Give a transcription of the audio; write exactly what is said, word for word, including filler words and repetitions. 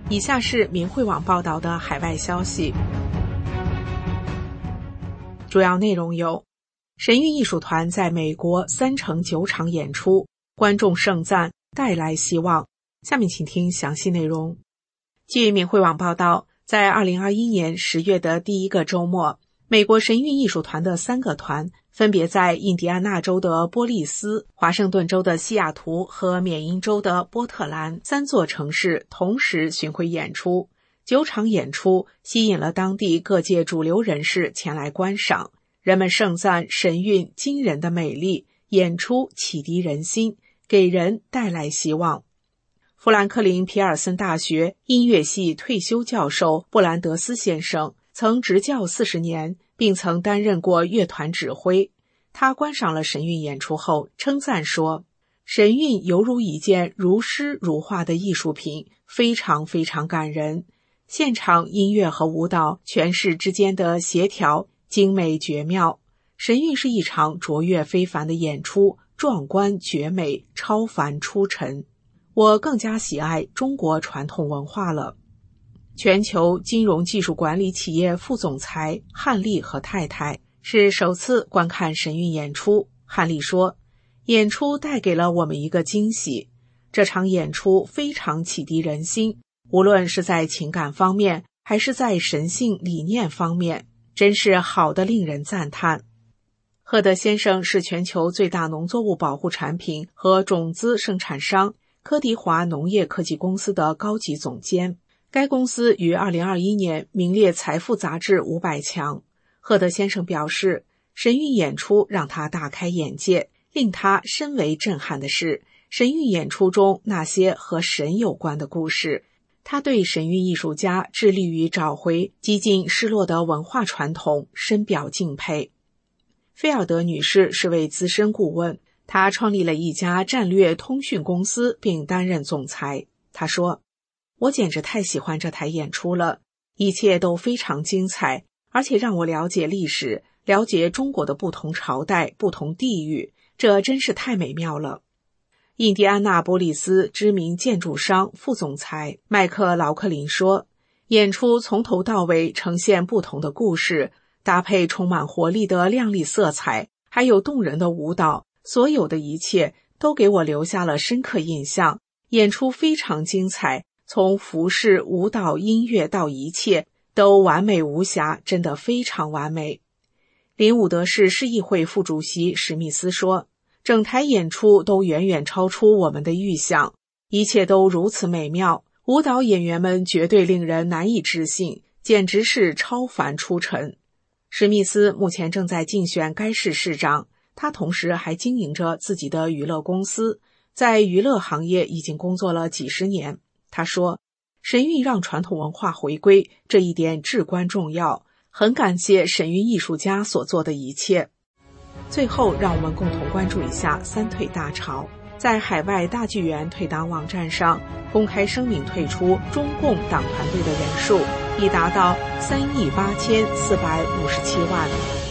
以下是明慧网报道的海外消息，主要内容有：神韵艺术团在美国三城九场演出，观众盛赞，带来希望。下面请听详细内容。据明慧网报道，在二零二一年十月的第一个周末，美国神韵艺术团的三个团分别在印第安纳州的波利斯、华盛顿州的西雅图和缅因州的波特兰三座城市同时巡回演出。九场演出吸引了当地各界主流人士前来观赏，人们盛赞神韵惊人的美丽，演出启迪人心，给人带来希望。富兰克林皮尔森大学音乐系退休教授布兰德斯先生曾执教四十年，并曾担任过乐团指挥。他观赏了神韵演出后称赞说，神韵犹如一件如诗如画的艺术品，非常非常感人。现场音乐和舞蹈诠释之间的协调精美绝妙。神韵是一场卓越非凡的演出，壮观绝美，超凡出尘。我更加喜爱中国传统文化了。全球金融技术管理企业副总裁汉利和太太是首次观看神韵演出。汉利说，演出带给了我们一个惊喜，这场演出非常启迪人心，无论是在情感方面还是在神性理念方面，真是好得令人赞叹。赫德先生是全球最大农作物保护产品和种子生产商科迪华农业科技公司的高级总监，该公司于二零二一年名列财富杂志五百强。赫德先生表示，神韵演出让他大开眼界，令他深为震撼的是神韵演出中那些和神有关的故事。他对神韵艺术家致力于找回几近失落的文化传统深表敬佩。菲尔德女士是位资深顾问，她创立了一家战略通讯公司并担任总裁。她说，我简直太喜欢这台演出了，一切都非常精彩，而且让我了解历史，了解中国的不同朝代、不同地域，这真是太美妙了。印第安纳波利斯知名建筑商副总裁麦克劳克林说，演出从头到尾呈现不同的故事，搭配充满活力的亮丽色彩，还有动人的舞蹈，所有的一切都给我留下了深刻印象。演出非常精彩，从服饰、舞蹈、音乐到一切都完美无瑕，真的非常完美。林伍德市市议会副主席史密斯说，整台演出都远远超出我们的预想，一切都如此美妙，舞蹈演员们绝对令人难以置信，简直是超凡出尘。史密斯目前正在竞选该市市长，他同时还经营着自己的娱乐公司，在娱乐行业已经工作了几十年。他说，神韵让传统文化回归，这一点至关重要，很感谢神韵艺术家所做的一切。最后让我们共同关注一下三退大潮。在海外大剧院退党网站上公开声明退出中共党团队的人数已达到三亿八千四百五十七万。